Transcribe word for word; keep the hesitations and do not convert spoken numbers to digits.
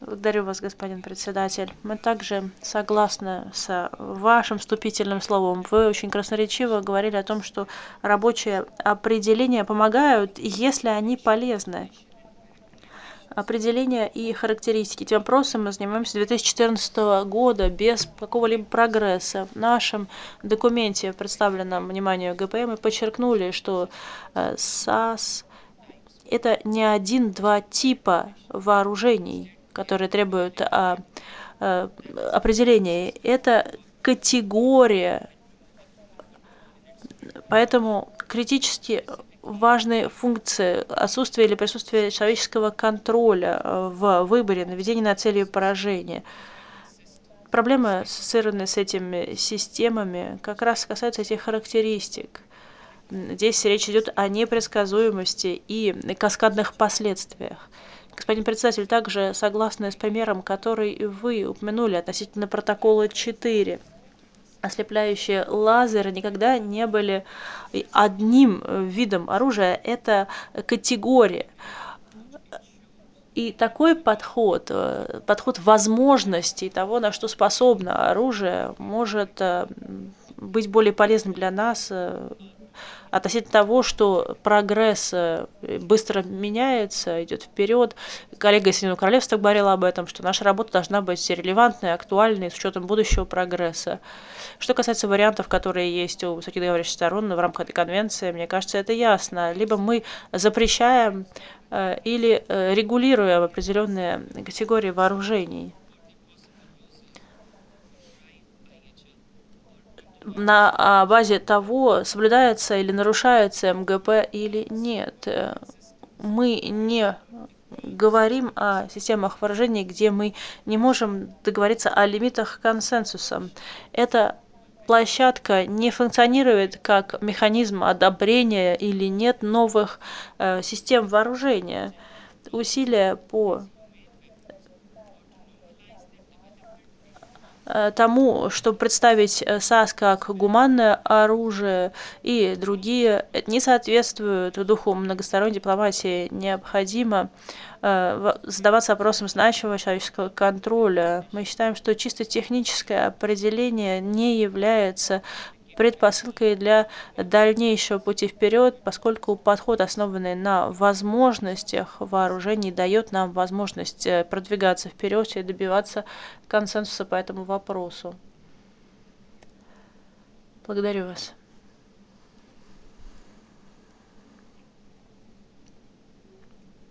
Благодарю вас, господин председатель. Мы также согласны с вашим вступительным словом. Вы очень красноречиво говорили о том, что рабочие определения помогают, если они полезны. Определения и характеристики. Этим вопросом мы занимаемся с две тысячи четырнадцатого года без какого-либо прогресса. В нашем документе, представленном вниманию гэ пэ эм, мы подчеркнули, что САС – это не один-два типа вооружений, которые требуют а, а, определения. Это категория. Поэтому критически важные функции отсутствия или присутствия человеческого контроля в выборе, наведения на цели и поражения. Проблемы, ассоциированные с этими системами, как раз касаются этих характеристик. Здесь речь идет о непредсказуемости и каскадных последствиях. Господин председатель, также согласны с примером, который вы упомянули относительно протокола четыре. Ослепляющие лазеры никогда не были одним видом оружия, это категория. И такой подход, подход возможностей того, на что способно оружие, может быть более полезным для нас относительно того, что прогресс быстро меняется, идет вперед. Коллега из Соединенного Королевства говорила об этом, что наша работа должна быть релевантной, актуальной, с учетом будущего прогресса. Что касается вариантов, которые есть у высоких договорившихся сторон в рамках этой конвенции, мне кажется, это ясно. Либо мы запрещаем э, или э, регулируем определенные категории вооружений. На базе того, соблюдается или нарушается эм гэ пэ или нет. Мы не говорим о системах вооружений, где мы не можем договориться о лимитах консенсуса. Эта площадка не функционирует как механизм одобрения или нет новых э, систем вооружения. Усилия по тому, чтобы представить САС как гуманное оружие и другие, не соответствуют духу многосторонней дипломатии. Необходимо задаваться вопросом значимого человеческого контроля. Мы считаем, что чисто техническое определение не является предпосылкой для дальнейшего пути вперед, поскольку подход, основанный на возможностях вооружений, дает нам возможность продвигаться вперед и добиваться консенсуса по этому вопросу. Благодарю вас.